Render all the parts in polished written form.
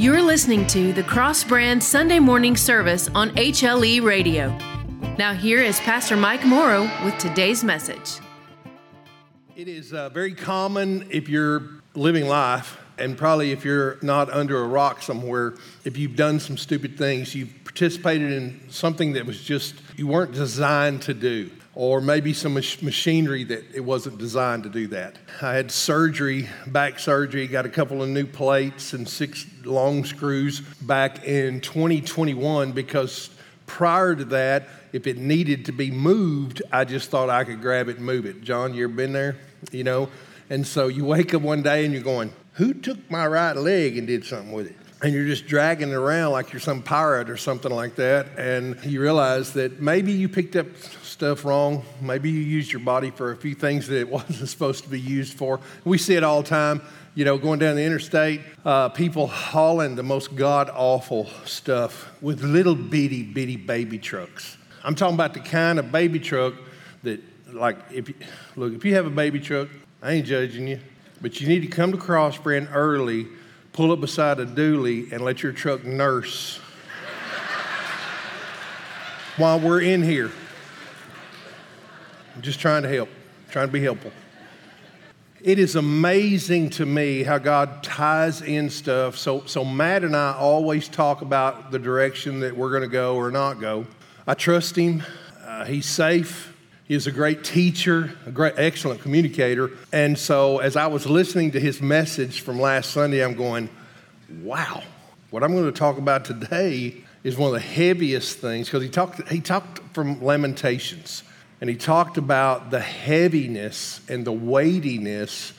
You're listening to the Cross Brand Sunday morning service on HLE Radio. Now here is Pastor Mike Morrow with today's message. It is very common if you're living life, and probably if you're not under a rock somewhere, if you've done some stupid things, you've participated in something that was just, you weren't designed to do. Or maybe some machinery that it wasn't designed to do that. I had surgery, back surgery, got a couple of new plates and 6 long screws back in 2021 because prior to that, if it needed to be moved, I just thought I could grab it and move it. John, you ever been there? You know? And so you wake up one day and you're going, who took my right leg and did something with it? And you're just dragging it around like you're some pirate or something like that. And you realize that maybe you picked up stuff wrong. Maybe you used your body for a few things that it wasn't supposed to be used for. We see it all the time, you know, going down the interstate, people hauling the most god-awful stuff with little bitty baby trucks. I'm talking about the kind of baby truck that, like, if you have a baby truck, I ain't judging you, but you need to come to Cross Brand early, pull up beside a dually, and let your truck nurse while we're in here. I'm just trying to help, trying to be helpful. It is amazing to me how God ties in stuff. So Matt and I always talk about the direction that we're going to go or not go. I trust him. He's safe. He's a great teacher, excellent communicator. And so as I was listening to his message from last Sunday, I'm going, wow. What I'm going to talk about today is one of the heaviest things, because he talked from Lamentations, and he talked about the heaviness and the weightiness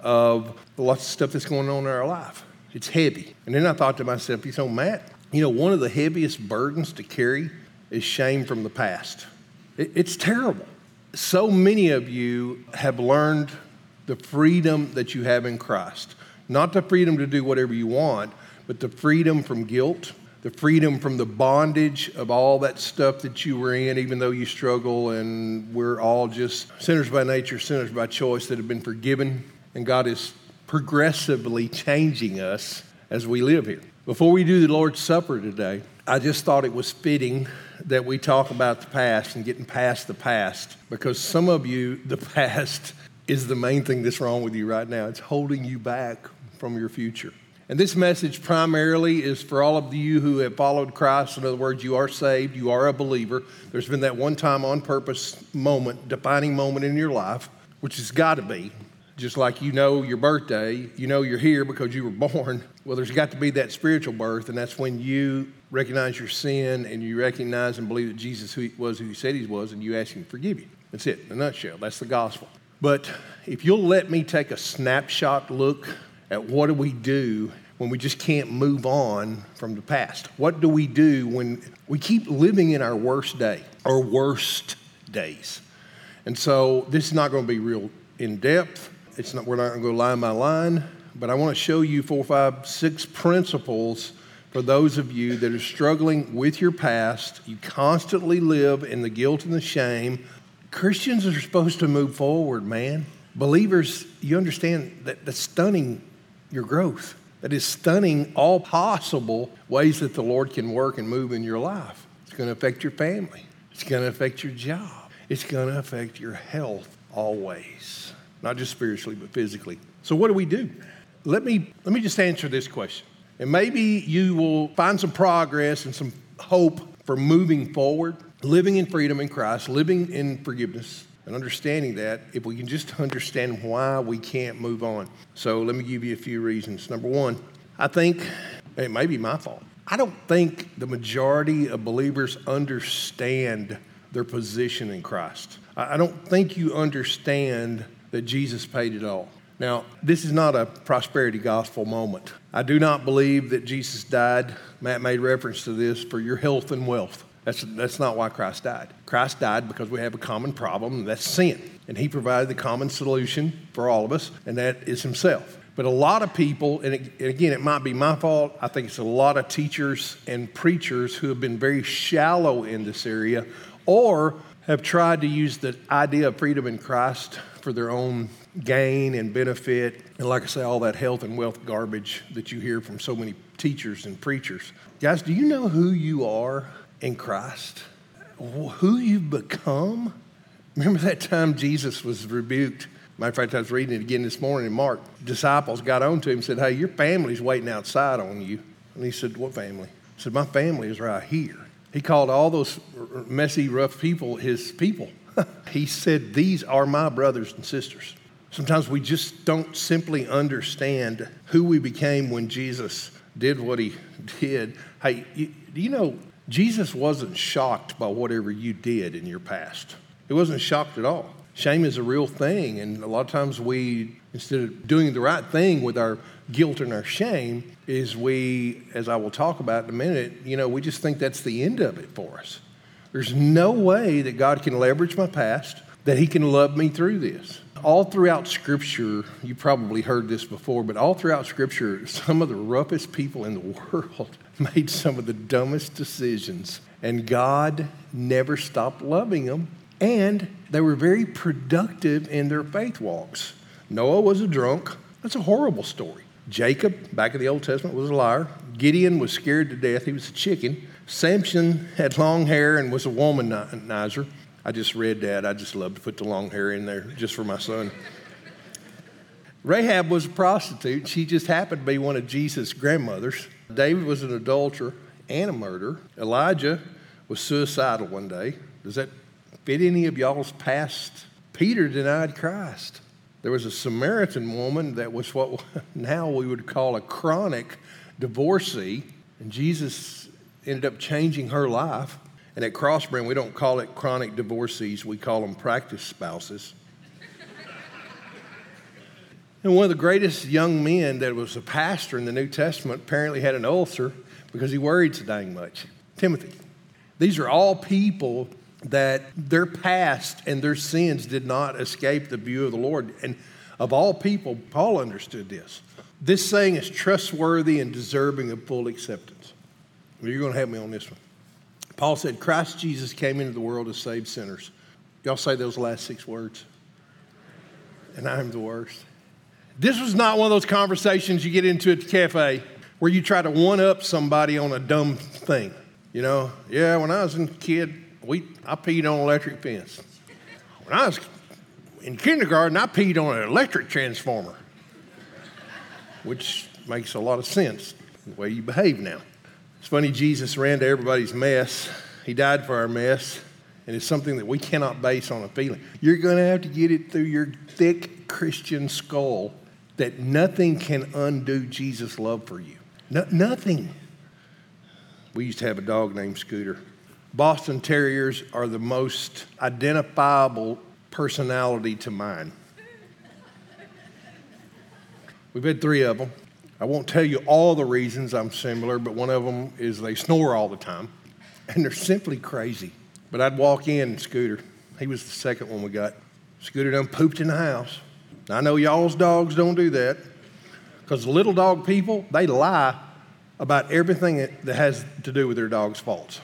of lots of stuff that's going on in our life. It's heavy. And then I thought to myself, Matt, one of the heaviest burdens to carry is shame from the past. It's terrible. So many of you have learned the freedom that you have in Christ. Not the freedom to do whatever you want, but the freedom from guilt, the freedom from the bondage of all that stuff that you were in, even though you struggle, and we're all just sinners by nature, sinners by choice that have been forgiven, and God is progressively changing us as we live here. Before we do the Lord's Supper today, I just thought it was fitting that we talk about the past and getting past the past, because some of you, the past is the main thing that's wrong with you right now. It's holding you back from your future. And this message primarily is for all of you who have followed Christ. In other words, you are saved, you are a believer. There's been that one time on purpose moment, defining moment in your life, which has got to be, just like your birthday, you're here because you were born. Well, there's got to be that spiritual birth, and that's when you recognize your sin and you recognize and believe that Jesus was who he said he was, and you ask him to forgive you. That's it, in a nutshell. That's the gospel. But if you'll let me take a snapshot look at what do we do when we just can't move on from the past? What do we do when we keep living in our worst day or worst days? And so this is not going to be real in depth. We're not going to go line by line, but I want to show you 4, 5, 6 principles for those of you that are struggling with your past. You constantly live in the guilt and the shame. Christians are supposed to move forward, man. Believers, you understand that that's stunning your growth. That is stunning all possible ways that the Lord can work and move in your life. It's going to affect your family. It's going to affect your job. It's going to affect your health always. Not just spiritually, but physically. So what do we do? Let me just answer this question. And maybe you will find some progress and some hope for moving forward, living in freedom in Christ, living in forgiveness, and understanding that if we can just understand why we can't move on. So let me give you a few reasons. Number one, I think it may be my fault. I don't think the majority of believers understand their position in Christ. I don't think you understand that Jesus paid it all. Now, this is not a prosperity gospel moment. I do not believe that Jesus died, Matt made reference to this, for your health and wealth. That's not why Christ died. Christ died because we have a common problem, and that's sin. And he provided the common solution for all of us, and that is himself. But a lot of people, and again, it might be my fault, I think it's a lot of teachers and preachers who have been very shallow in this area, or have tried to use the idea of freedom in Christ for their own gain and benefit. And like I say, all that health and wealth garbage that you hear from so many teachers and preachers. Guys, do you know who you are in Christ? Who you've become? Remember that time Jesus was rebuked? Matter of fact, I was reading it again this morning in Mark. Disciples got on to him and said, hey, your family's waiting outside on you. And he said, what family? He said, my family is right here. He called all those messy, rough people his people. He said, these are my brothers and sisters. Sometimes we just don't simply understand who we became when Jesus did what he did. Hey, do you know, Jesus wasn't shocked by whatever you did in your past. He wasn't shocked at all. Shame is a real thing, and a lot of times we, instead of doing the right thing with our guilt and our shame, is we, as I will talk about in a minute, we just think that's the end of it for us. There's no way that God can leverage my past, that he can love me through this. All throughout Scripture, you probably heard this before, but all throughout Scripture, some of the roughest people in the world made some of the dumbest decisions, and God never stopped loving them. And they were very productive in their faith walks. Noah was a drunk. That's a horrible story. Jacob, back in the Old Testament, was a liar. Gideon was scared to death. He was a chicken. Samson had long hair and was a womanizer. I just read that. I just love to put the long hair in there just for my son. Rahab was a prostitute. She just happened to be one of Jesus' grandmothers. David was an adulterer and a murderer. Elijah was suicidal one day. Does that fit any of y'all's past? Peter denied Christ. There was a Samaritan woman that was what now we would call a chronic divorcee, and Jesus ended up changing her life. And at Crossbrand, we don't call it chronic divorcees, we call them practice spouses. And one of the greatest young men that was a pastor in the New Testament apparently had an ulcer because he worried so dang much. Timothy. These are all people that their past and their sins did not escape the view of the Lord. And of all people, Paul understood this. This saying is trustworthy and deserving of full acceptance. Well, you're going to help me on this one. Paul said, Christ Jesus came into the world to save sinners. Y'all say those last 6 words. And I'm the worst. This was not one of those conversations you get into at the cafe where you try to one-up somebody on a dumb thing. Yeah, when I was a kid, I peed on an electric fence. When I was in kindergarten, I peed on an electric transformer, which makes a lot of sense, the way you behave now. It's funny, Jesus ran to everybody's mess. He died for our mess, and it's something that we cannot base on a feeling. You're going to have to get it through your thick Christian skull that nothing can undo Jesus' love for you. Nothing. We used to have a dog named Scooter. Boston Terriers are the most identifiable personality to mine. We've had 3 of them. I won't tell you all the reasons I'm similar, but one of them is they snore all the time, and they're simply crazy. But I'd walk in, Scooter. He was the second one we got. Scooter done pooped in the house. Now, I know y'all's dogs don't do that, because little dog people, they lie about everything that has to do with their dog's faults.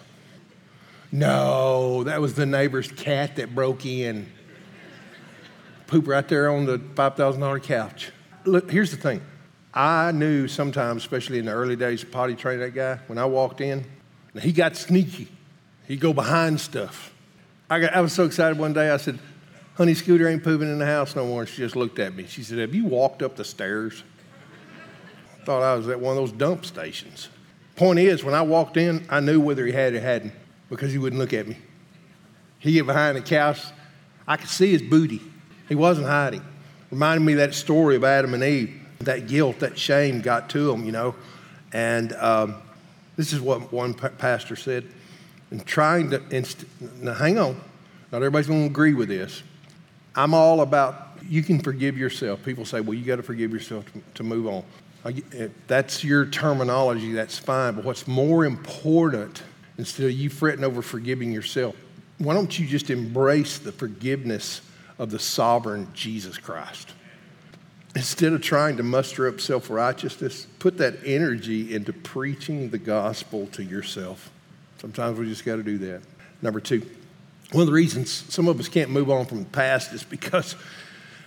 No, that was the neighbor's cat that broke in. Poop right there on the $5,000 couch. Look, here's the thing. I knew sometimes, especially in the early days of potty training that guy, when I walked in, he got sneaky. He'd go behind stuff. I was so excited one day, I said, honey, Scooter ain't pooping in the house no more. And she just looked at me. She said, have you walked up the stairs? I thought I was at one of those dump stations. Point is, when I walked in, I knew whether he had or hadn't, because he wouldn't look at me. He'd get behind the couch. I could see his booty. He wasn't hiding. Reminded me of that story of Adam and Eve. That guilt, that shame got to them, And this is what one pastor said. And trying to, now hang on, not everybody's going to agree with this. I'm all about, you can forgive yourself. People say, well, you got to forgive yourself to move on. If that's your terminology, that's fine. But what's more important, instead of you fretting over forgiving yourself, why don't you just embrace the forgiveness of the sovereign Jesus Christ? Instead of trying to muster up self-righteousness, put that energy into preaching the gospel to yourself. Sometimes we just got to do that. Number 2, one of the reasons some of us can't move on from the past is because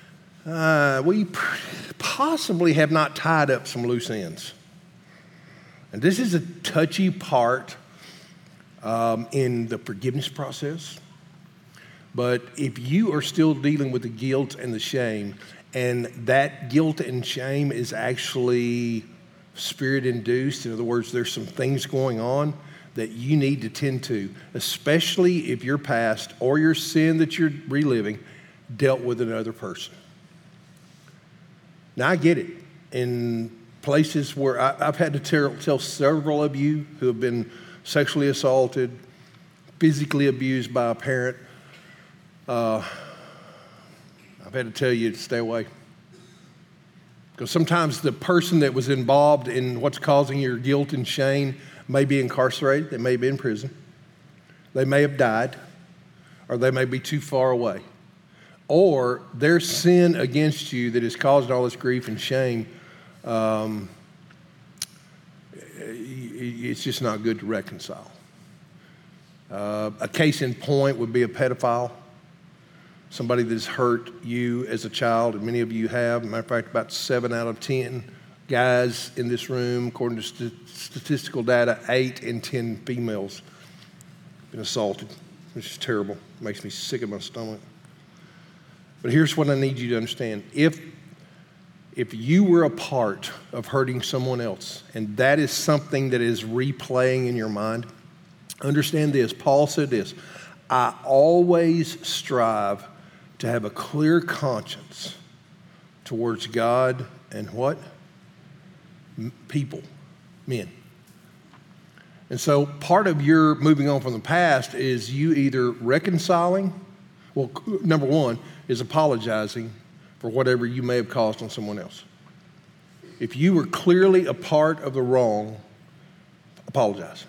we possibly have not tied up some loose ends. And this is a touchy part in the forgiveness process. But if you are still dealing with the guilt and the shame, and that guilt and shame is actually spirit-induced, in other words, there's some things going on that you need to tend to, especially if your past or your sin that you're reliving dealt with another person. Now, I get it. In places where I've had to tell several of you who have been sexually assaulted, physically abused by a parent, I've had to tell you to stay away. Because sometimes the person that was involved in what's causing your guilt and shame may be incarcerated, they may be in prison, they may have died, or they may be too far away. Or their sin against you that has caused all this grief and shame, it's just not good to reconcile. A case in point would be a pedophile, somebody that's hurt you as a child, and many of you have. Matter of fact, about 7 out of 10 guys in this room, according to statistical data, 8 in 10 females have been assaulted, which is terrible. It makes me sick in my stomach. But here's what I need you to understand. If you were a part of hurting someone else, and that is something that is replaying in your mind, understand this. Paul said this, I always strive to have a clear conscience towards God and what? People, men. And so part of your moving on from the past is you either reconciling, well, number one is apologizing for whatever you may have caused on someone else. If you were clearly a part of the wrong, apologize.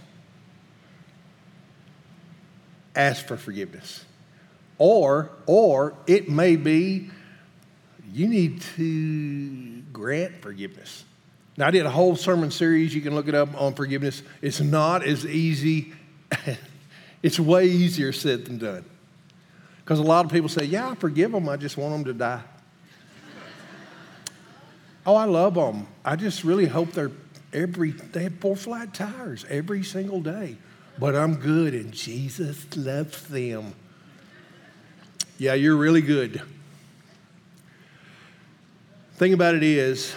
Ask for forgiveness. Or it may be you need to grant forgiveness. Now, I did a whole sermon series. You can look it up on forgiveness. It's not as easy. It's way easier said than done. Because a lot of people say, yeah, I forgive them. I just want them to die. Oh, I love them. I just really hope they have 4 flat tires every single day. But I'm good, and Jesus loves them. Yeah, you're really good. Thing about it is,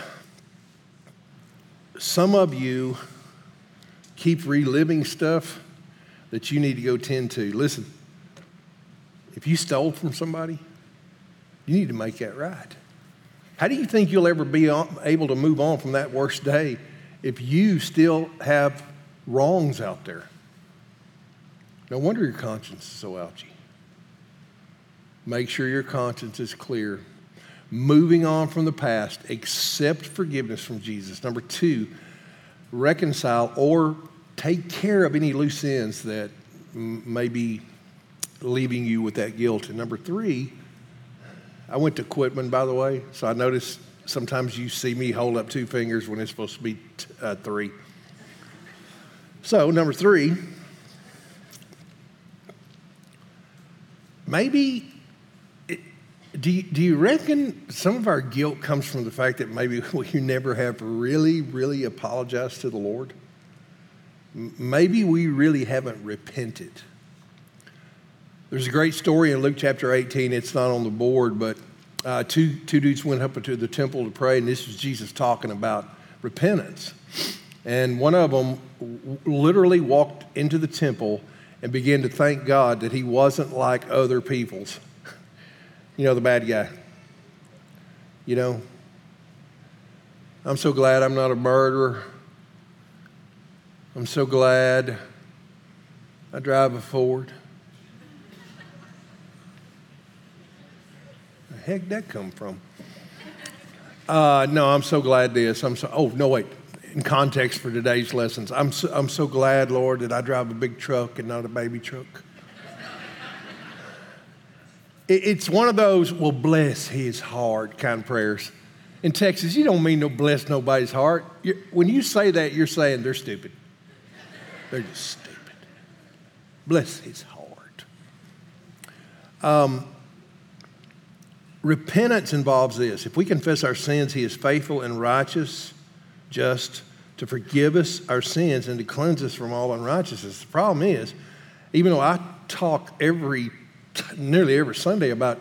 some of you keep reliving stuff that you need to go tend to. Listen, if you stole from somebody, you need to make that right. How do you think you'll ever be able to move on from that worst day if you still have wrongs out there? No wonder your conscience is so ouchy. Make sure your conscience is clear. Moving on from the past, accept forgiveness from Jesus. Number 2, reconcile or take care of any loose ends that may be leaving you with that guilt. And number 3, I went to Quitman, by the way, so I noticed sometimes you see me hold up 2 fingers when it's supposed to be 3. So, number 3, maybe, do you reckon some of our guilt comes from the fact that maybe we never have really, really apologized to the Lord? Maybe we really haven't repented. There's a great story in Luke chapter 18. It's not on the board, but two dudes went up into the temple to pray, and this was Jesus talking about repentance. And one of them literally walked into the temple and began to thank God that he wasn't like other people's. You know, the bad guy. You know, I'm so glad I'm not a murderer. I'm so glad I drive a Ford. Where the heck did that come from? No, I'm so glad this. In context for today's lessons, I'm so glad, Lord, that I drive a big truck and not a baby truck. It's one of those, well, bless his heart kind of prayers. In Texas, you don't mean to bless nobody's heart. When you say that, you're saying they're stupid. They're just stupid. Bless his heart. Repentance involves this. If we confess our sins, he is faithful and righteous, just to forgive us our sins and to cleanse us from all unrighteousness. The problem is, even though I talk nearly every Sunday about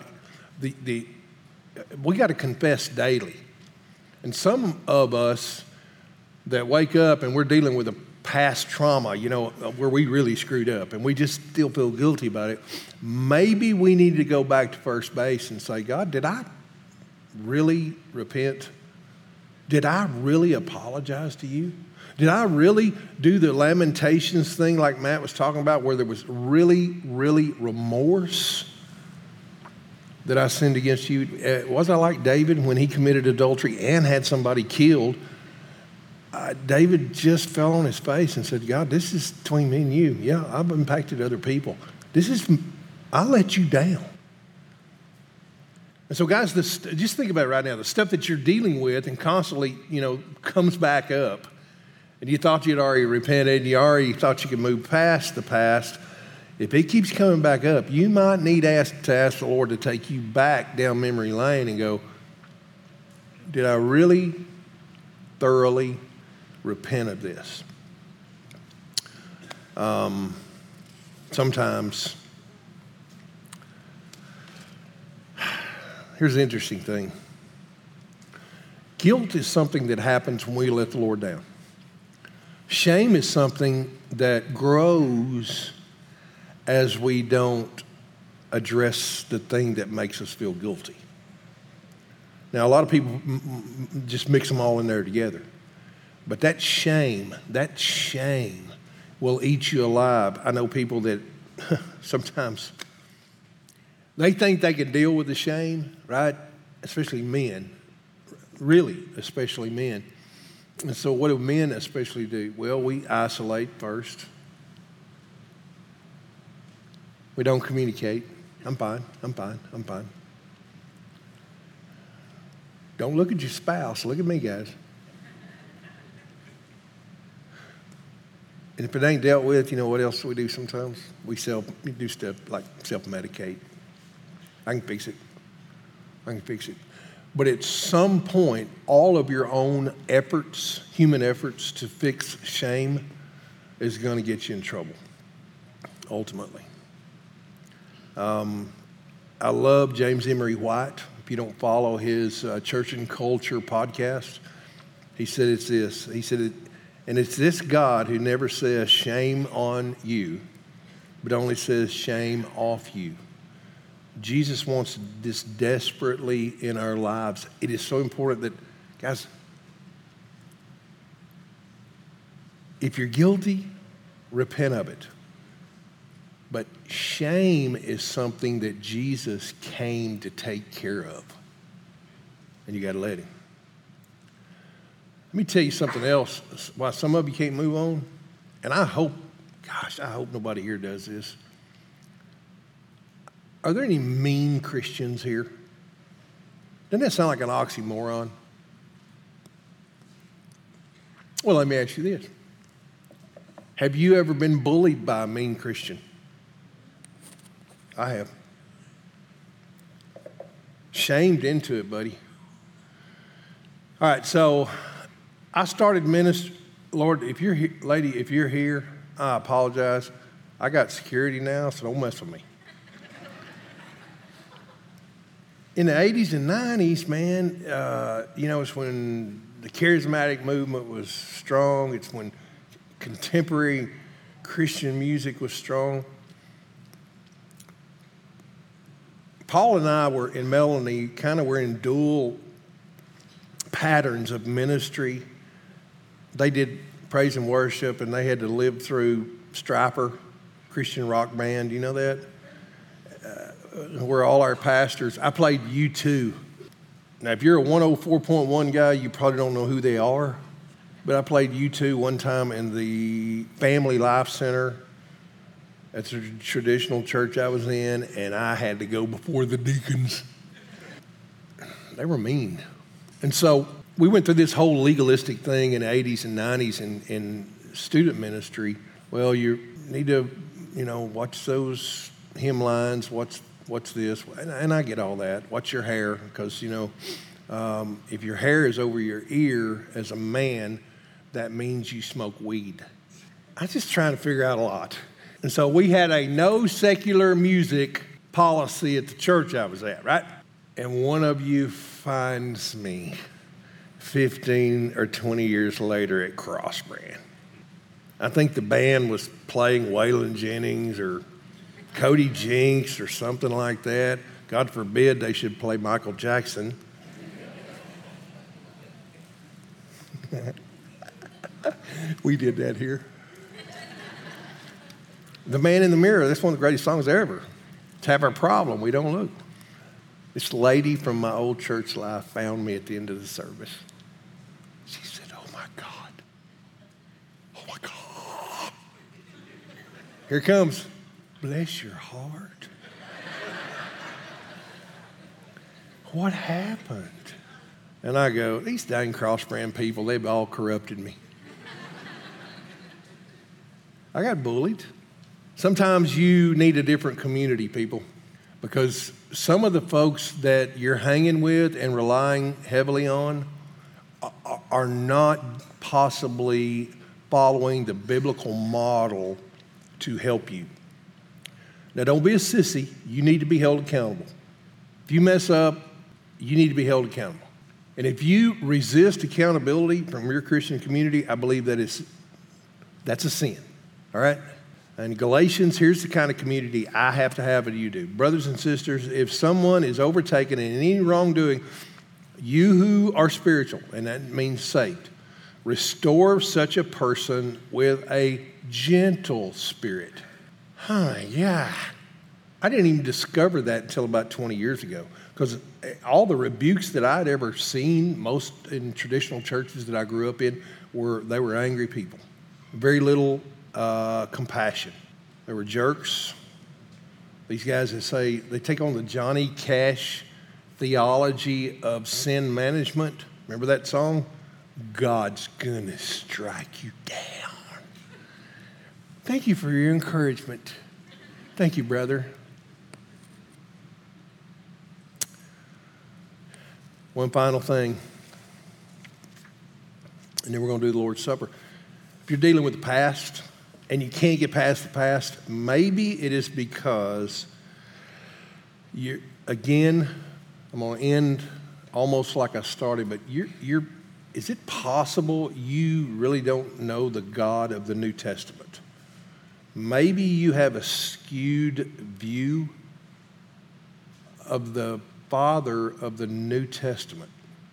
we got to confess daily. And some of us that wake up and we're dealing with a past trauma, where we really screwed up and we just still feel guilty about it. Maybe we need to go back to first base and say, God, did I really repent? Did I really apologize to you? Did I really do the Lamentations thing like Matt was talking about, where there was really, really remorse that I sinned against you? Was I like David when he committed adultery and had somebody killed? David just fell on his face and said, God, this is between me and you. Yeah, I've impacted other people. I let you down. And so, guys, just think about it right now. The stuff that you're dealing with and constantly, comes back up. And you thought you'd already repented, and you already thought you could move past the past. If it keeps coming back up, you might need to ask the Lord to take you back down memory lane and go, did I really thoroughly repent of this? Sometimes, here's the interesting thing. Guilt is something that happens when we let the Lord down. Shame is something that grows as we don't address the thing that makes us feel guilty. Now, a lot of people just mix them all in there together. But that shame will eat you alive. I know people that sometimes they think they can deal with the shame, right? Especially men, really, especially men. And so what do men especially do? Well, we isolate first. We don't communicate. I'm fine. Don't look at your spouse. Look at me, guys. And if it ain't dealt with, you know what else we do sometimes? We do stuff like self-medicate. I can fix it. But at some point, all of your own efforts, human efforts to fix shame is going to get you in trouble, ultimately. I love James Emery White. If you don't follow his Church and Culture podcast, he said it's this. He said, and it's this God who never says shame on you, but only says shame off you. Jesus wants this desperately in our lives. It is so important that, guys, if you're guilty, repent of it. But shame is something that Jesus came to take care of. And you got to let him. Let me tell you something else, why some of you can't move on. And I hope nobody here does this. Are there any mean Christians here? Doesn't that sound like an oxymoron? Well, let me ask you this. Have you ever been bullied by a mean Christian? I have. Shamed into it, buddy. All right, so I started ministry. Lord, if you're here, I apologize. I got security now, so don't mess with me. In the 80s and 90s, man, it's when the charismatic movement was strong. It's when contemporary Christian music was strong. Paul and I were in Melanie, were in dual patterns of ministry. They did praise and worship, and they had to live through Stryper, Christian rock band. You know that? Where all our pastors, I played U2. Now, if you're a 104.1 guy, you probably don't know who they are. But I played U2 one time in the Family Life Center. That's a traditional church I was in, and I had to go before the deacons. They were mean. And so we went through this whole legalistic thing in the 80s and 90s in student ministry. Well, you need to, watch those hymn lines, watch what's this? And I get all that. What's your hair? Because, if your hair is over your ear as a man, that means you smoke weed. I was just trying to figure out a lot. And so we had a no secular music policy at the church I was at, right? And one of you finds me 15 or 20 years later at Cross Brand. I think the band was playing Waylon Jennings or Cody Jinks or something like that. God forbid they should play Michael Jackson. We did that here. The Man in the Mirror, that's one of the greatest songs ever. To have our problem, we don't look. This lady from my old church life found me at the end of the service. She said, oh my God. Oh my God. Here it comes. Bless your heart. What happened? And I go, these dang Cross Brand people, they've all corrupted me. I got bullied. Sometimes you need a different community, people, because some of the folks that you're hanging with and relying heavily on are not possibly following the biblical model to help you. Now, don't be a sissy. You need to be held accountable. If you mess up, you need to be held accountable. And if you resist accountability from your Christian community, I believe that's a sin, all right? And Galatians, here's the kind of community I have to have and you do. Brothers and sisters, if someone is overtaken in any wrongdoing, you who are spiritual, and that means saved, restore such a person with a gentle spirit. Yeah. I didn't even discover that until about 20 years ago, because all the rebukes that I'd ever seen, most in traditional churches that I grew up in, they were angry people. Very little compassion. They were jerks. These guys that say, they take on the Johnny Cash theology of sin management. Remember that song? God's gonna strike you down. Thank you for your encouragement. Thank you, brother. One final thing, and then we're going to do the Lord's Supper. If you're dealing with the past and you can't get past the past, maybe it is because I'm going to end almost like I started, but is it possible you really don't know the God of the New Testament? Maybe you have a skewed view of the Father of the New Testament.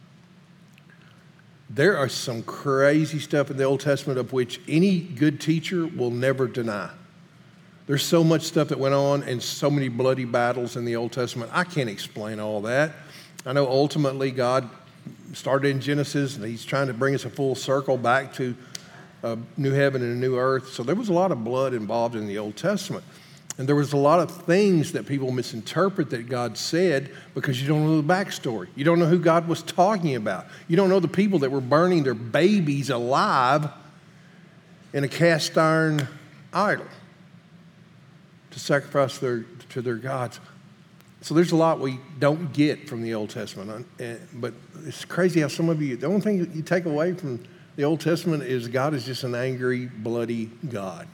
There are some crazy stuff in the Old Testament of which any good teacher will never deny. There's so much stuff that went on and so many bloody battles in the Old Testament. I can't explain all that. I know ultimately God started in Genesis and he's trying to bring us a full circle back to a new heaven and a new earth. So there was a lot of blood involved in the Old Testament. And there was a lot of things that people misinterpret that God said because you don't know the backstory. You don't know who God was talking about. You don't know the people that were burning their babies alive in a cast iron idol to sacrifice to their gods. So there's a lot we don't get from the Old Testament. But it's crazy how some of you, the only thing you take away from the Old Testament is God is just an angry, bloody God.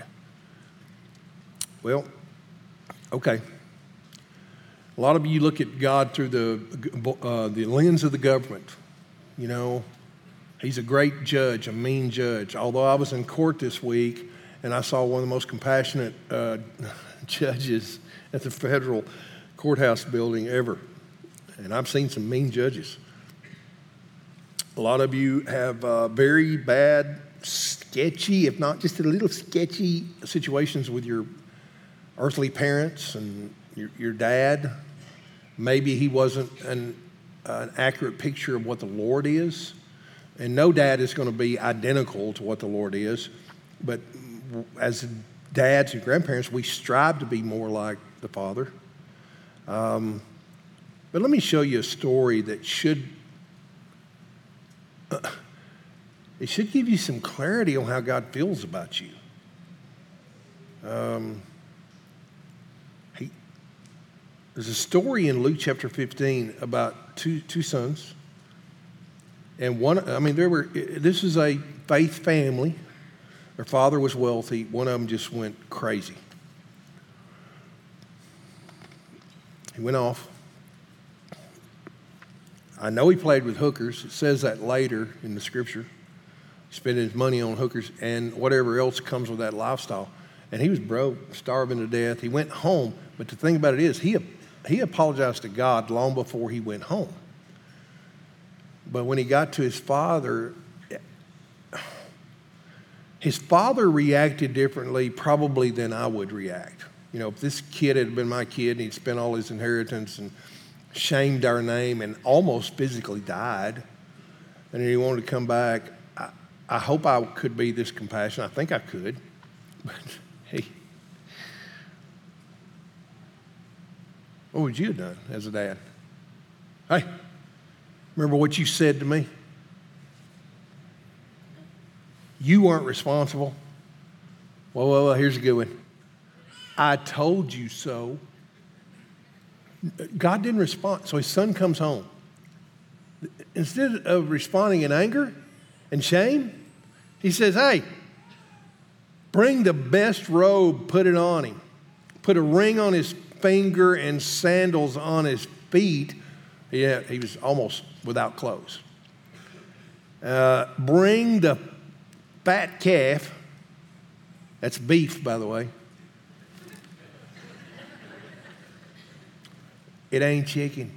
Well, okay. A lot of you look at God through the lens of the government. You know, he's a great judge, a mean judge. Although I was in court this week and I saw one of the most compassionate judges at the federal courthouse building ever. And I've seen some mean judges. A lot of you have very bad, sketchy, if not just a little sketchy situations with your earthly parents and your dad. Maybe he wasn't an accurate picture of what the Lord is. And no dad is going to be identical to what the Lord is. But as dads and grandparents, we strive to be more like the Father. But let me show you a story that should give you some clarity on how God feels about you. There's a story in Luke chapter 15 about two sons. And this is a faith family. Their father was wealthy. One of them just went crazy. He went off. I know he played with hookers. It says that later in the scripture. Spending his money on hookers and whatever else comes with that lifestyle. And he was broke, starving to death. He went home. But the thing about it is, he apologized to God long before he went home. But when he got to his father reacted differently probably than I would react. You know, if this kid had been my kid and he'd spent all his inheritance and shamed our name and almost physically died, and he wanted to come back, I hope I could be this compassionate. I think I could. But hey, what would you have done as a dad? Hey, remember what you said to me? You weren't responsible. Well, here's a good one. I told you so. God didn't respond. So his son comes home. Instead of responding in anger and shame, he says, hey, bring the best robe, put it on him. Put a ring on his finger and sandals on his feet. Yeah, he was almost without clothes. Bring the fat calf. That's beef, by the way. It ain't chicken.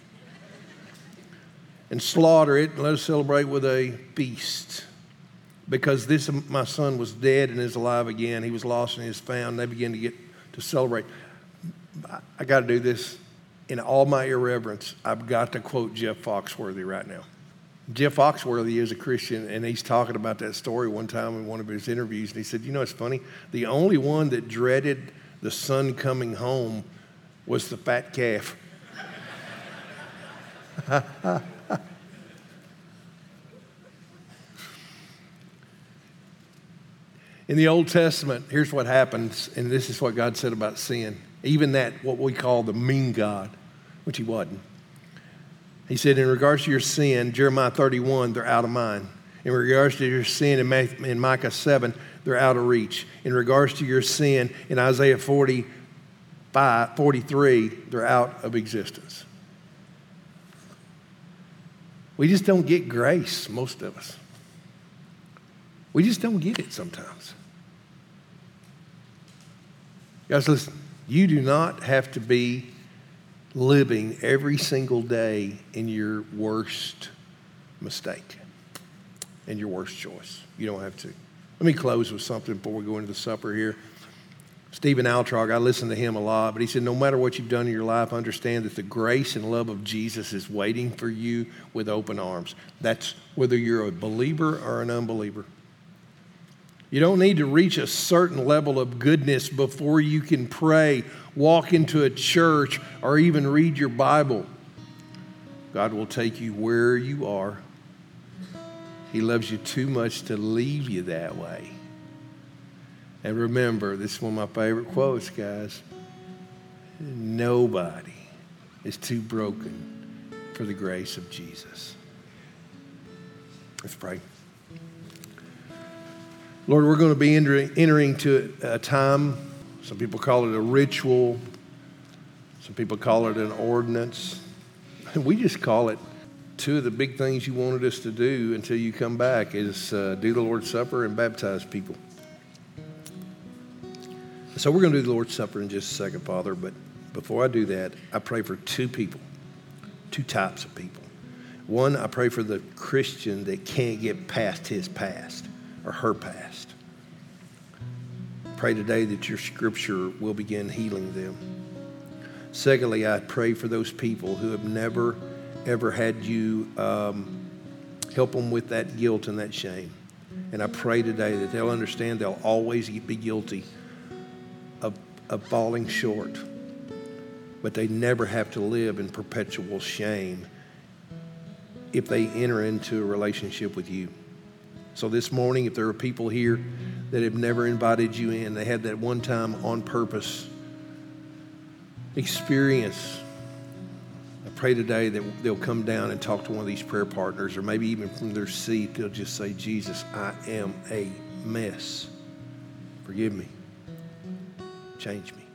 And slaughter it and let us celebrate with a feast. Because this, my son, was dead and is alive again. He was lost and is found. They begin to celebrate. I got to do this. In all my irreverence, I've got to quote Jeff Foxworthy right now. Jeff Foxworthy is a Christian, and he's talking about that story one time in one of his interviews. And he said, you know, it's funny. The only one that dreaded the son coming home was the fat calf. In the Old Testament, here's what happens, and this is what God said about sin. Even that, what we call the mean God, which he wasn't. He said, in regards to your sin, Jeremiah 31, they're out of mind. In regards to your sin in Micah 7, they're out of reach. In regards to your sin in Isaiah 43, they're out of existence. We just don't get grace, most of us. We just don't get it sometimes. Guys, listen, you do not have to be living every single day in your worst mistake and your worst choice. You don't have to. Let me close with something before we go into the supper here. Stephen Altrog, I listen to him a lot, but he said, no matter what you've done in your life, understand that the grace and love of Jesus is waiting for you with open arms. That's whether you're a believer or an unbeliever. You don't need to reach a certain level of goodness before you can pray, walk into a church, or even read your Bible. God will take you where you are. He loves you too much to leave you that way. And remember, this is one of my favorite quotes, guys. Nobody is too broken for the grace of Jesus. Let's pray. Lord, we're going to be entering to a time, some people call it a ritual, some people call it an ordinance. We just call it two of the big things you wanted us to do until you come back is do the Lord's Supper and baptize people. So we're going to do the Lord's Supper in just a second, Father, but before I do that, I pray for two people, two types of people. One, I pray for the Christian that can't get past his past or her past. Pray today that your scripture will begin healing them. Secondly, I pray for those people who have never, ever had you help them with that guilt and that shame. And I pray today that they'll understand they'll always be guilty of falling short, but they never have to live in perpetual shame if they enter into a relationship with you. So this morning, if there are people here that have never invited you in, they had that one time on purpose, experience, I pray today that they'll come down and talk to one of these prayer partners, or maybe even from their seat, they'll just say, Jesus, I am a mess. Forgive me. Change me.